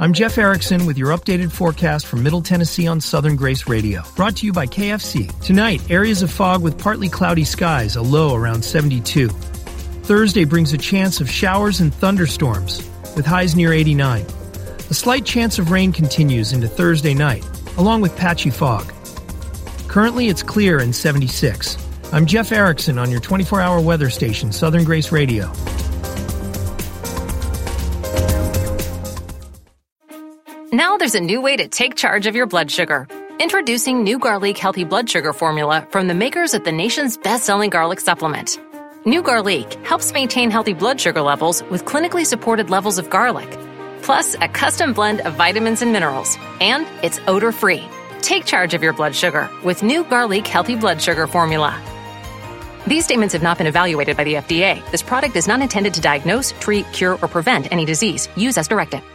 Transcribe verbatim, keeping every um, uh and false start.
I'm Jeff Erickson with your updated forecast from Middle Tennessee on Southern Grace Radio. Brought to you by K F C. Tonight, areas of fog with partly cloudy skies, a low around seventy-two. Thursday brings a chance of showers and thunderstorms, with highs near eighty-nine. A slight chance of rain continues into Thursday night, along with patchy fog. Currently, it's clear and seventy-six. I'm Jeff Erickson on your twenty-four hour weather station, Southern Grace Radio. Now there's a new way to take charge of your blood sugar. Introducing New Garlic Healthy Blood Sugar Formula from the makers of the nation's best-selling garlic supplement. New Garlic helps maintain healthy blood sugar levels with clinically supported levels of garlic, plus a custom blend of vitamins and minerals, and it's odor-free. Take charge of your blood sugar with New Garlic Healthy Blood Sugar Formula. These statements have not been evaluated by the F D A. This product is not intended to diagnose, treat, cure, or prevent any disease. Use as directed.